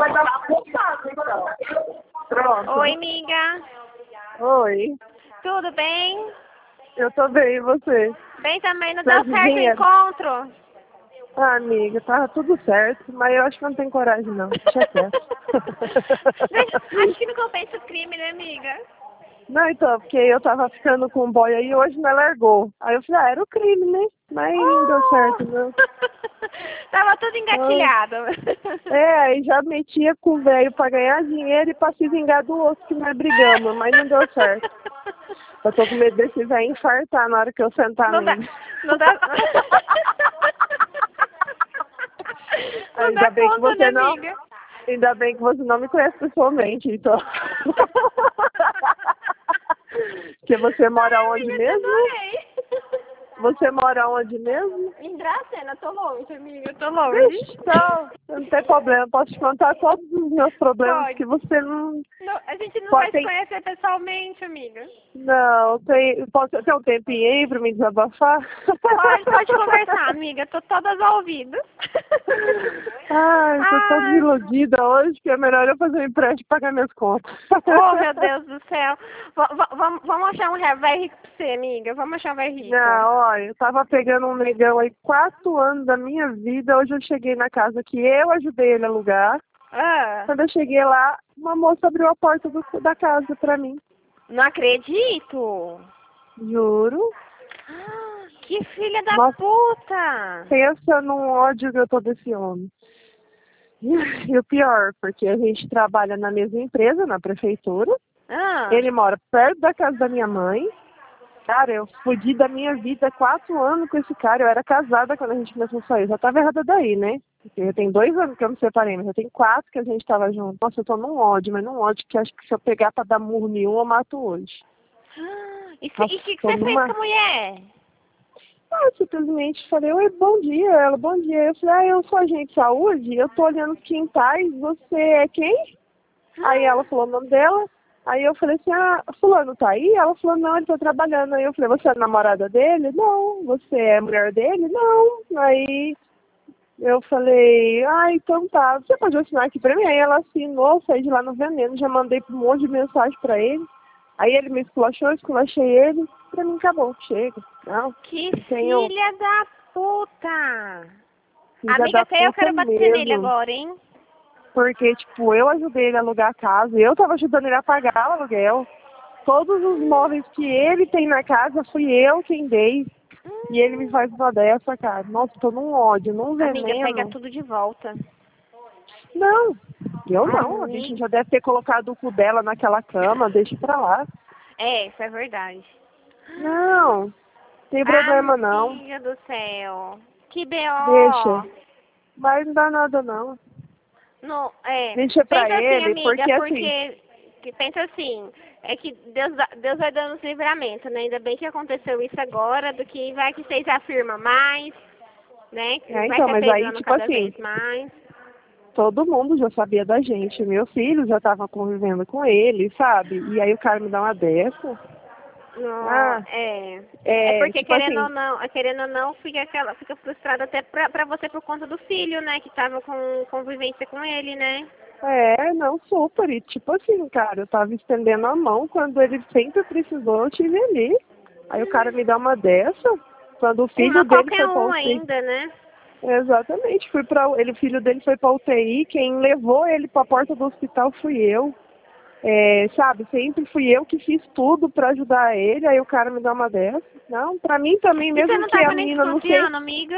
Pronto. Oi, amiga. Oi. Tudo bem? Eu tô bem, e você? Bem também, não Você deu certo o adivinha? encontro? Ah, amiga, tava tudo certo, mas eu acho que eu não tenho coragem, não. Deixa quieto. Acho que não compensa o crime, né, amiga? Não, então, porque eu tava ficando com um boy aí e hoje não largou. Aí eu falei, era o crime, né? Mas não deu certo, não. Tava tudo engatilhado. Aí já metia com o velho pra ganhar dinheiro e pra se vingar do outro que nós brigamos, mas não deu certo. Eu tô com medo desse velho infartar na hora que eu sentar Não dá. nele. Não dá. Não Ainda dá bem que conta, né, você não. amiga? Ainda bem que você não me conhece pessoalmente, então. Porque você mora Ai, onde amiga, eu te mesmo? adorei. Você mora onde mesmo? Em Dracena, tô longe, amiga, eu tô longe. Vixe, então, não tem problema. Posso te contar todos os meus problemas Pode. que você não Não, a gente não pode vai se ter. conhecer pessoalmente, amiga. Não, posso ter um tempinho aí pra me desabafar? Pode conversar, amiga. Tô todas ouvidas. Ai, tô tão Ai, desiludida hoje que é melhor eu fazer um empréstimo e pagar minhas contas. oh, meu Deus do céu. Vamos achar um velho rico pra você, amiga. Vamos achar um velho rico. Não, olha, eu tava pegando um negão aí 4 anos da minha vida. Hoje eu cheguei na casa que eu ajudei ele a alugar. Ah, Quando eu cheguei lá, uma moça abriu a porta da casa pra mim. não acredito. Juro. Que filha da Nossa, puta. pensa no ódio que eu tô desse homem. E o pior, porque a gente trabalha na mesma empresa, na prefeitura. Ah, Ele mora perto da casa da minha mãe. Cara, eu fudi da minha vida 4 anos com esse cara. Eu era casada quando a gente começou a sair. Já tava errada daí, né? Porque já tem 2 anos que eu me separei, mas já tem 4 que a gente tava junto. Nossa, eu tô num ódio, mas num ódio que acho que se eu pegar pra dar murro nenhum, eu mato hoje. e o Nossa, que tô você fez numa. com a mulher? Eu simplesmente falei, oi, bom dia. Ela, bom dia. Eu falei, eu sou agente de saúde, eu tô olhando os quintais, você é quem? Aí ela falou o nome dela. Aí eu falei assim, fulano tá aí? Ela falou, não, ele tá trabalhando. Aí eu falei, você é a namorada dele? Não. Você é a mulher dele? Não. Aí eu falei, então tá, você pode assinar aqui pra mim? Aí ela assinou, saí de lá no veneno, já mandei um monte de mensagem pra ele. Aí ele me esculachou, eu esculachei ele. Pra mim acabou, chega. Não, Que tenho filha da puta. filha Amiga, da até eu puta quero bater nele mesmo. agora, hein? Porque, tipo, eu ajudei ele a alugar a casa, eu tava ajudando ele a pagar o aluguel. Todos os móveis que ele tem na casa, fui eu quem dei. E ele me faz uma dessa, cara. Nossa, tô num ódio, num Amiga, pega veneno. tudo de volta. Não, eu não. A bicha Amiga. já deve ter colocado o cu dela naquela cama, deixa pra lá. É, isso é verdade. Não, tem problema não. Amiga do céu. Que Deixa. B.O. Mas não dá nada não. Não, é. Deixa pra Pensa assim, ele, amiga, porque assim, porque pensa assim, é que Deus vai dando os livramentos, né? Ainda bem que aconteceu isso agora, do que vai que vocês afirmam mais, né? Que vai então, se mas aí, apegando tipo cada assim, vez mais. todo mundo já sabia da gente. Meu filho já tava convivendo com ele, sabe? E aí o cara me dá uma dessa. Não, Ah, é porque tipo assim, querendo ou não, fica frustrada até pra você por conta do filho, né? Que tava com convivência com ele, né? não, super. E tipo assim, cara, eu tava estendendo a mão quando ele sempre precisou, eu tive ali. Aí o cara me dá uma dessa, quando o filho Uma dele qualquer foi pra um UTI. ainda, né? Exatamente, o filho dele foi pra UTI, quem levou ele pra porta do hospital fui eu. Sabe, sempre fui eu que fiz tudo pra ajudar ele, aí o cara me dá uma dessa. Não, pra mim também, E você mesmo não que a tava nem menina não sei. desconfiando, amiga?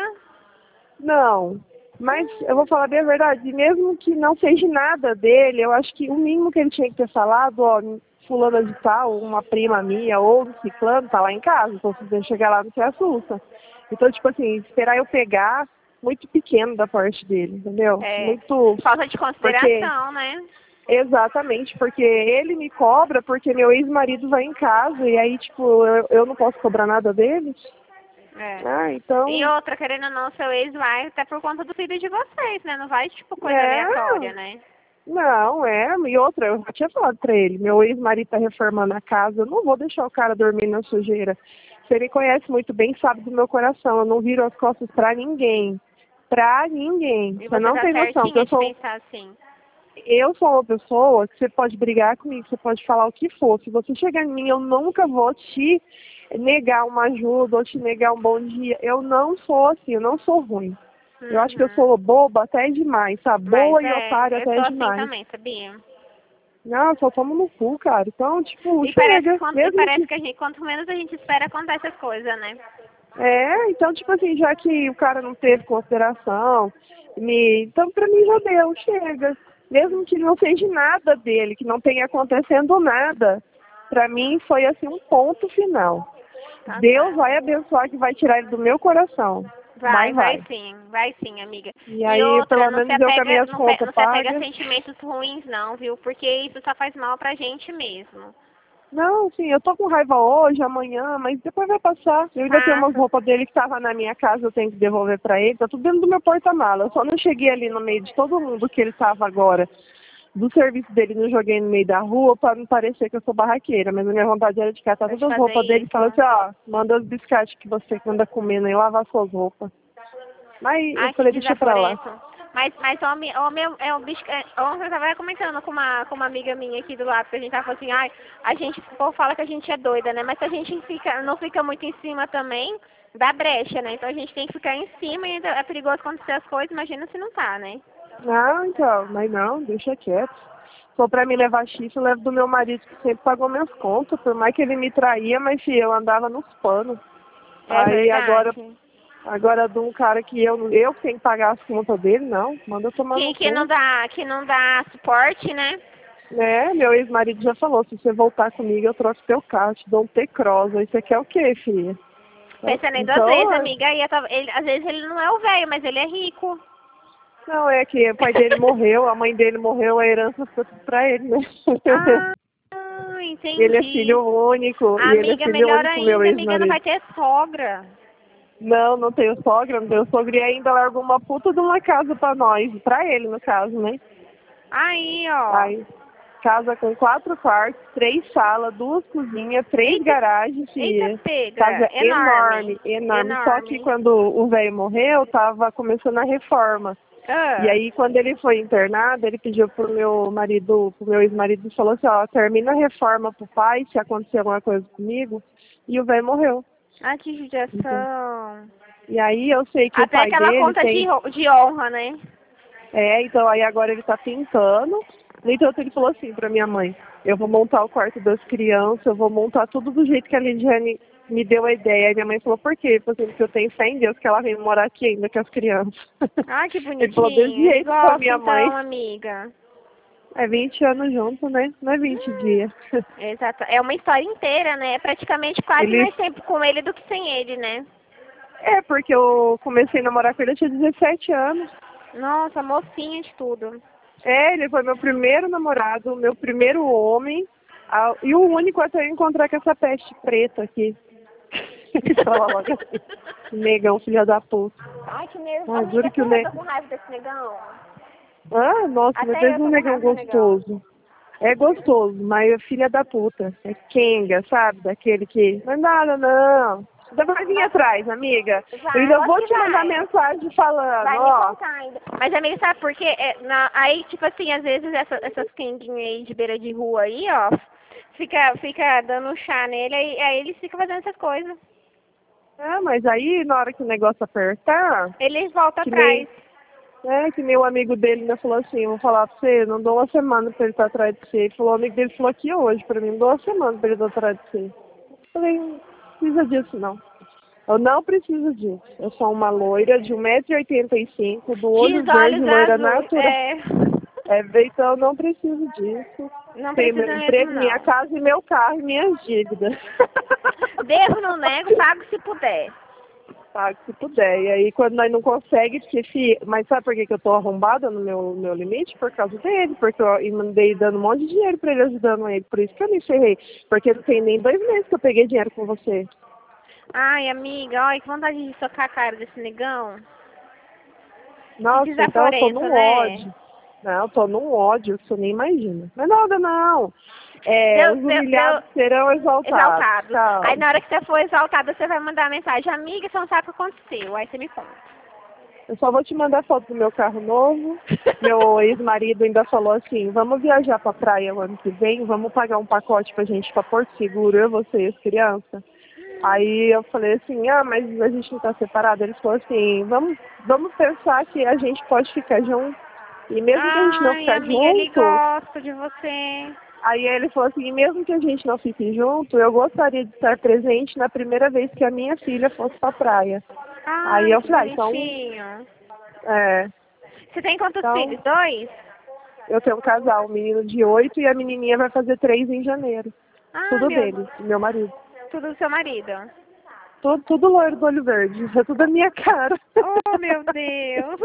Não, mas eu vou falar bem a verdade, mesmo que não seja nada dele, eu acho que o mínimo que ele tinha que ter falado, ó, fulana de tal, uma prima minha, ou um ciclano, tá lá em casa, então se você chegar lá não se assusta. Então, tipo assim, esperar eu pegar, muito pequeno da parte dele, entendeu? É, Muito, falta de porque, consideração, né? exatamente, porque ele me cobra porque meu ex-marido vai em casa, e aí, tipo, eu não posso cobrar nada dele. É. E Então, outra, querendo ou não, seu ex vai até por conta do filho de vocês, né? Não vai, tipo, coisa é, aleatória, né? não, e outra, eu já tinha falado pra ele, meu ex-marido tá reformando a casa, eu não vou deixar o cara dormir na sujeira. Você me conhece muito bem, sabe do meu coração, eu não viro as costas pra ninguém. Pra ninguém. E Você você não tá tem noção, que certinha eu de sou, pensar assim. eu sou uma pessoa que você pode brigar comigo, você pode falar o que for. Se você chegar em mim, eu nunca vou te negar uma ajuda ou te negar um bom dia. Eu não sou assim, eu não sou ruim. Eu acho que eu sou boba até demais, sabe? Boa Mas e otária eu até sou assim demais. também, sabia? Não, só tomo no cu, cara. Então, tipo, E parece, chega. Mesmo que... que a gente, quanto menos a gente espera, acontece as coisas, né? Então, tipo assim, já que o cara não teve consideração, então pra mim já deu, chega. Mesmo que não seja nada dele, que não tenha acontecendo nada, pra mim foi assim um ponto final. Tá Deus certo. vai abençoar que vai tirar ele do meu coração. Mas Vai sim, amiga. E E aí, outra, pelo menos eu com as minhas contas não se apega a pagas. sentimentos ruins não, viu? Porque isso só faz mal pra gente mesmo. Não, sim, eu tô com raiva hoje, amanhã, mas depois vai passar. Eu ainda tenho umas Passa. roupas dele que tava na minha casa, eu tenho que devolver pra ele. Tá tudo dentro do meu porta-mala. Eu só não cheguei ali no meio de todo mundo que ele tava agora. Do serviço dele, não joguei no meio da rua pra não parecer que eu sou barraqueira. Mas a minha vontade era de catar Pode todas as fazer roupas dele e falar isso. assim, ó, manda os biscates que você anda comendo e lavar suas roupas. Mas eu Ai, que falei, deixa pra lá. desaforeto. Mas homem é o bicho. Ontem eu tava comentando com uma amiga minha aqui do lado, que a gente tava falando assim, ai, o povo fala que a gente é doida, né? Mas se a gente não fica muito em cima também, dá brecha, né? Então a gente tem que ficar em cima e ainda é perigoso acontecer as coisas, imagina se não tá, né? Não, então, mas não, deixa quieto. Se for pra me levar chifre, eu levo do meu marido que sempre pagou minhas contas. Por mais que ele me traía, mas filho, eu andava nos panos. É Aí verdade. agora de um cara que eu que tenho que pagar as contas dele, não, manda eu tomar no cu. Que não dá suporte, né? Né, meu ex-marido já falou, se você voltar comigo, eu troco teu carro, te dou um T-Cross. Aí você quer o quê, filha? Pensando em duas vezes, Então, amiga. Às vezes ele não é o velho, mas ele é rico. não, é que o pai dele morreu, a mãe dele morreu, a herança ficou tudo pra ele, né? Ah, Ele é entendi. filho único, e ele é Amiga, filho melhor único, meu ainda, amiga, não ex-marido. vai ter sogra. Não, não tenho sogra, não tenho sogra, e ainda largou uma puta de uma casa pra nós, pra ele, no caso, né? Aí, ó. Aí, casa com 4 quartos, 3 salas, 2 cozinhas, 3 Eita, garagens, eita filha. pega. Casa Enorme. enorme, enorme. Só que Enorme. quando o velho morreu, tava começando a reforma. E Ah, aí, quando ele foi internado, ele pediu pro meu ex-marido, e falou assim, ó, termina a reforma pro pai, se acontecer alguma coisa comigo, e o velho morreu. ah, que Então, judiação. e aí eu sei que o Até pai aquela dele conta tem. de honra, né? Então aí agora ele tá pintando. No entanto, ele falou assim pra minha mãe, eu vou montar o quarto das crianças, eu vou montar tudo do jeito que a Lidiane me deu a ideia. Aí minha mãe falou, por quê? Ele falou assim, porque eu tenho fé em Deus que ela vem morar aqui ainda com as crianças. Ah, que Ele falou desse bonitinho. Ele jeito pra gosta minha mãe. então, amiga. É 20 anos junto, né? Não é 20 dias. Exato. É uma história inteira, né? É praticamente quase Ele mais tempo com ele do que sem ele, né? porque eu comecei a namorar com ele, eu tinha 17 anos. Nossa, mocinha de tudo. Ele foi meu primeiro namorado, meu primeiro homem, e o único até eu encontrar com essa peste preta aqui. Ele fala logo assim, negão, filha da puta. Ai, que nervoso. Ah, Amiga, juro que o até eu negão... tô com raiva desse negão. Ah, nossa, mas Até fez eu um tô com negão raiva do negão. gostoso. É gostoso, mas é filha da puta. É Kenga, sabe? Daquele que... Não é nada, não. Ainda vai vir atrás, amiga. Eu Vai, ainda lógico vou que te mandar vai. mensagem falando, Vai me ó. contar ainda. Mas, amiga, sabe por quê? Aí, tipo assim, às vezes essas quenguinhas aí de beira de rua aí, ó, fica dando chá nele, aí ele fica fazendo essas coisas. Ah, mas aí, na hora que o negócio apertar, Ele volta que atrás. nem... que meu amigo dele ainda falou assim, eu vou falar pra você, não dou uma semana pra ele estar atrás de você. Ele falou, o amigo dele falou aqui hoje pra mim, não dou uma semana pra ele estar atrás de você. Eu falei, não precisa disso não. Eu não preciso disso. Eu sou uma loira de 1,85 m, do De olho verde, olhos loira azuis. natural. Então eu não preciso disso. Não Tenho precisa meu mesmo, emprego, minha não. casa e meu carro e minhas dívidas. Devo, não nego, pago se puder. Pago se puder. E aí quando nós não conseguimos, mas sabe por que que eu tô arrombada no meu limite? Por causa dele, porque eu mandei dando um monte de dinheiro pra ele, ajudando ele. Por isso que eu me ferrei. Porque não tem nem 2 meses que eu peguei dinheiro com você. Ai, amiga, olha que vontade de socar a cara desse negão. Que Nossa, então eu tô desaforento, num né? ódio. Não, eu tô num ódio que você nem imagina. Mas nada, não. Deu, Os deu, deu humilhados serão exaltados. exaltados. Aí Tchau. na hora que você for exaltada, você vai mandar mensagem, amiga, você não sabe o que aconteceu. Aí você me conta. Eu só vou te mandar foto do meu carro novo. Meu ex-marido ainda falou assim, vamos viajar pra praia o ano que vem, vamos pagar um pacote pra gente ir pra Porto Seguro, eu, você e as crianças. Aí eu falei assim, mas a gente não tá separado. Ele falou assim, vamos pensar que a gente pode ficar junto. E mesmo que a gente não Ai, ficar amiga, ele junto, gosta de você. aí ele falou assim, mesmo que a gente não fique junto, eu gostaria de estar presente na primeira vez que a minha filha fosse pra praia. Aí Ai, eu que falei, então, bonitinho. é, Você tem quantos então filhos? 2? eu tenho um casal, um menino de 8 e a menininha vai fazer 3 em janeiro. Ah, Tudo dele, do meu marido. tudo do seu marido. Tudo loiro do olho verde, é tudo a minha cara. Oh, meu Deus.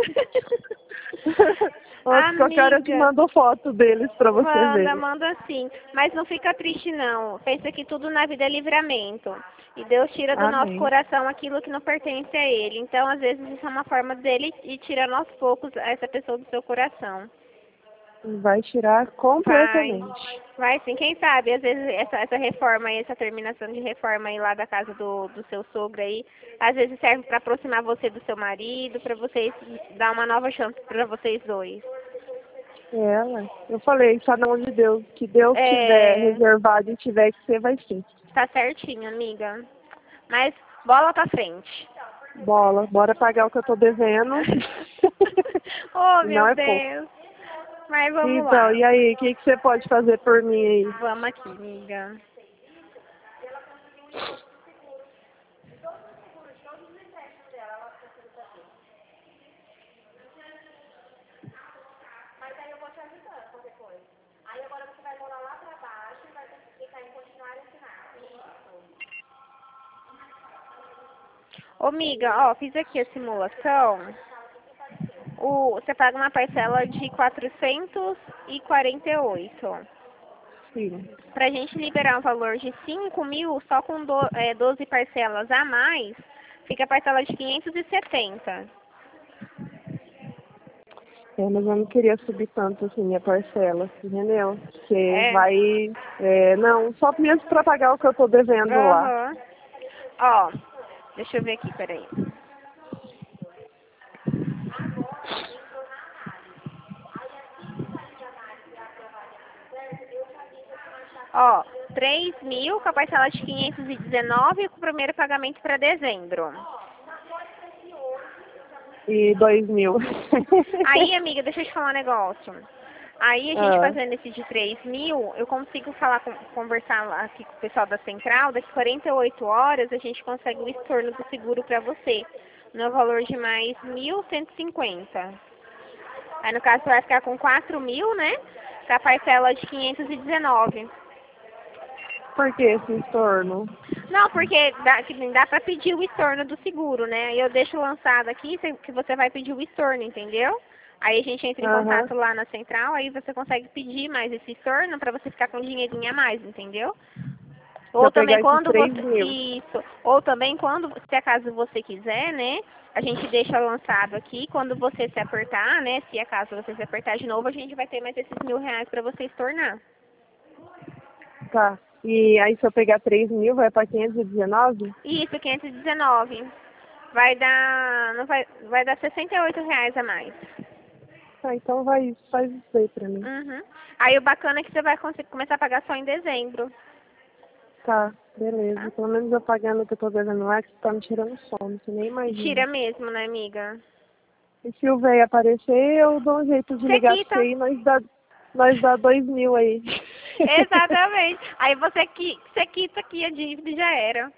Nossa, qualquer hora eu te Amiga, mando foto deles pra você manda, ver. manda sim. Mas não fica triste, não. Pensa que tudo na vida é livramento. E Deus tira do nosso Amém. coração aquilo que não pertence a Ele. Então, às vezes, isso é uma forma dele e tirando aos poucos essa pessoa do seu coração. Vai tirar Vai, completamente. vai sim. Quem sabe, às vezes, essa reforma aí, essa terminação de reforma aí lá da casa do seu sogro aí, às vezes serve para aproximar você do seu marido, para vocês dar uma nova chance para vocês dois. Ela, eu falei, só na mão de Deus, que Deus tiver É, reservado e tiver que ser, vai ser. tá certinho, amiga. Mas bola pra frente. Bola, bora pagar o que eu tô devendo. Oh, E meu não é pouco. Deus. Mas vamos Então, lá. e aí, o que você pode fazer por mim aí? Vamos aqui, amiga. Ô, amiga, ó, fiz aqui a simulação. Você paga uma parcela de 448. Sim. Pra gente liberar um valor de 5.000, só com 12 parcelas a mais, fica a parcela de 570. Mas eu não queria subir tanto assim minha parcela, entendeu? Porque É? vai. Não, só mesmo pra pagar o que eu tô devendo lá. Aham. Ó, deixa eu ver aqui, peraí. Ó, 3.000 com a parcela de 519 e com o primeiro pagamento para dezembro. E 2.000. Aí, amiga, deixa eu te falar um negócio. Aí, a gente Ah, fazendo esse de 3.000, eu consigo conversar lá aqui com o pessoal da central, daqui 48 horas a gente consegue o estorno do seguro para você, no valor de mais 1.150. Aí, no caso, você vai ficar com 4.000, né? Com a parcela de 519. por que esse estorno? Não, porque dá pra pedir o estorno do seguro, né? Eu deixo lançado aqui que você vai pedir o estorno, entendeu? Aí a gente entra em Aham. contato lá na central, aí você consegue pedir mais esse estorno pra você ficar com um dinheirinho a mais, entendeu? Se Ou eu também pegar esses quando três você. mil. Isso. Ou também quando, se acaso você quiser, né? A gente deixa lançado aqui. Quando você se apertar, né? Se acaso você se apertar de novo, a gente vai ter mais esses R$ 1.000 pra você estornar. Tá. E aí se eu pegar 3.000, vai pra 519? Isso, 519. Vai dar, não vai dar R$ 68 a mais. Tá, então faz isso aí pra mim. Uhum. Aí o bacana é que você vai conseguir começar a pagar só em dezembro, Tá, beleza. tá? Pelo menos eu pagando o que eu tô devendo lá, que tá me tirando sono, você nem imagina. Tira mesmo, né, amiga? E se o velho aparecer, eu dou um jeito de Você ligar pra você quita. aí, nós dá 2.000 aí. Exatamente. Aí você quita aqui a dívida e já era.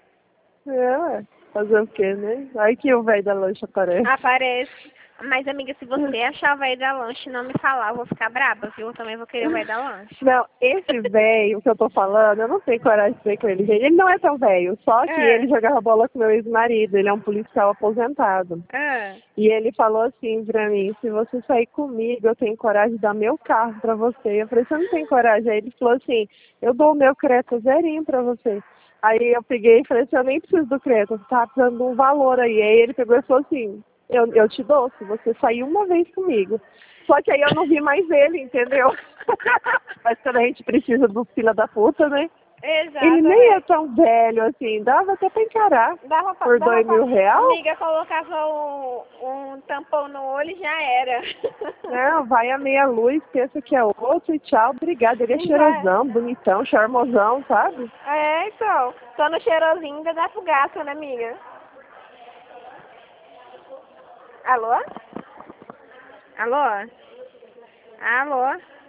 Fazer o quê, né? Aí que o velho da lancha aparece. Aparece. Mas, amiga, se você achar o velho da lanche e não me falar, eu vou ficar braba, viu? Eu também vou querer o velho da lanche. Não, esse velho que eu tô falando, eu não tenho coragem de ser com ele. Ele não é tão velho, só que Ah, ele jogava bola com meu ex-marido, ele é um policial aposentado. ah. E ele falou assim pra mim, se você sair comigo, eu tenho coragem de dar meu carro pra você. Eu falei, você não tem coragem? Aí ele falou assim, eu dou o meu Creta zerinho pra você. Aí eu peguei e falei assim, eu nem preciso do Creta, você tá precisando de um valor aí. Aí ele pegou e falou assim, eu te dou se você sair uma vez comigo. Só que aí eu não vi mais ele, entendeu? Mas quando a gente precisa do fila da puta, né? Ele nem é Exatamente. tão velho assim, dava até pra encarar. Dava Por dava R$ 2.000? amiga colocava um tampão no olho e já era. Não, vai a meia luz, pensa que é outro e tchau, obrigado. Ele é Vai. cheirosão, bonitão, charmosão, sabe? É, então. Só no cheirosinho ainda dá pro gato, né, amiga? Alô? Alô? Alô?